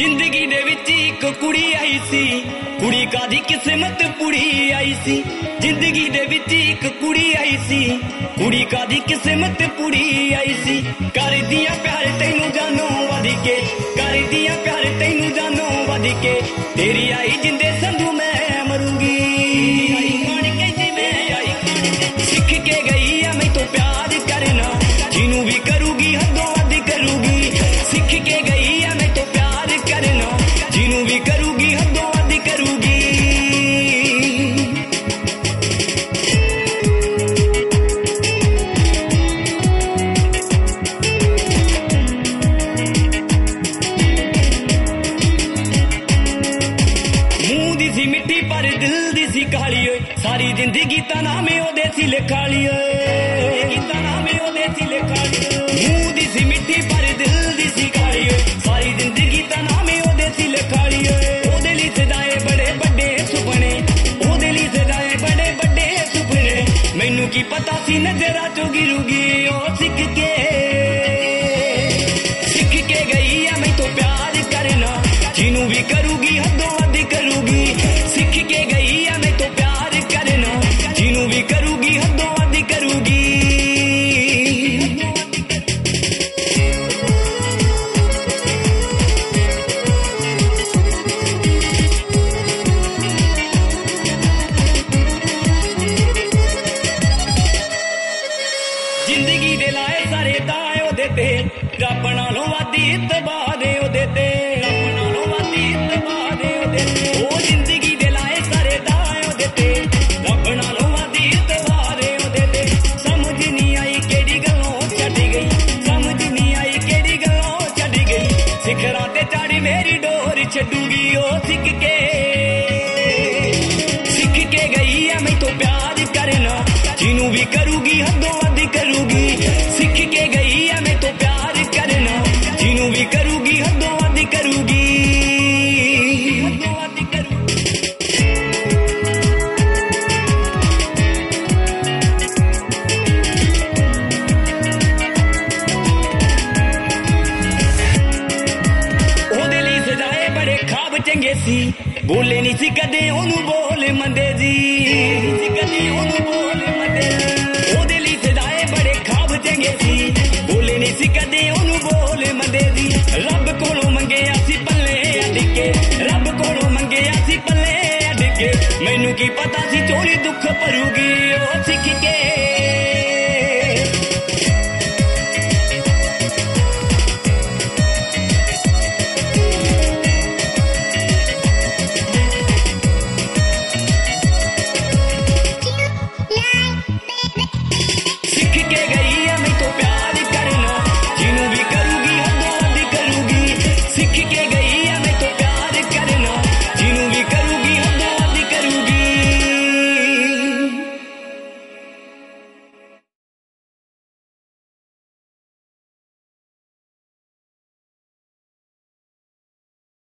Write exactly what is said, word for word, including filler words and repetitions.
जिंदगी दे विच इक कुड़ी आई सी, कुड़ी कादी किस्मत पुड़ी आई सी। जिंदगी दे विच इक कुड़ी आई सी, कुड़ी कादी किस्मत पुड़ी आई सी। कर दिया प्यार तैनू जानो वध के, कर दिया प्यार तैनू जानो वध के, तेरी आई जिंदे संधू मैं मरूंगी। सीख के गई है मैं तो प्यार करना, जिनू भी करूगी हदों वध करूगी। सीख के गई है मैं तो प्यार करना, जिनू भी करूगी हदों वध करूगी। मुंह दी सी मिट्टी पर दिल दी सी काली, सारी जिंदगी तना में ओदे सी लिखाली, तना में ओदे सी लिखाली। मुंह दी सी मिट्टी पर दिल दी सी काली, सारी जिंदगी तना में ओदे सी लिखाली। ओदे ली सजाए बड़े बड़े सुपने, ओदे ली सजाए बड़े बड़े सुपने, मैनू की पता सी नजरा चो गिरूगी ओ सिख के। सिख के गई है मैं तो प्यार करना, जिनू भी करूगी हदों वध करूगी। सिख के गई है मैं तो प्यार करना, जिनू भी करूगी हदों वध करूगी। जिंदगी दे लाए सारे दाए ओदे ते, रब नालों वध इतबार ओदे ते, रब नालों वध इतबार ओदे ते। ओ जिंदगी दे लाए सारे दाए ओदे ते, रब नालों वध इतबार ओदे ते। समझ नहीं आई केड़ी गल्लों छड्ड गई, समझ नहीं आई केड़ी गल्लों छड्ड गई। सिखरां ते चढ़ मेरी डोर छड्डूगी ओ सिख के। सिख के गई है मैं तो प्यार करना, जिनू भी करूगी हदों वध करूगी। सिख के गई है मैं तो प्यार करना, जिनू भी करूगी हदों वध करूगी। हदों वध करूगी। ओदे लई सजाए बड़े ख्वाब चंगे सी, बोले नहीं सी कदे ओनू बोल मंदे जी, सी कदे ओनू बोल मंदे। ओदे लई सजाए बड़े ख्वाब चंगे सी, बोले नहीं सी कदे ओनू बोल मंदे जी। रब कोलों मंगया सी पल्ले अड के, रब कोलों मंगया सी पल्ले अड के, मैनू की पता सी चोरी दुख भरूगी ओ सिख के।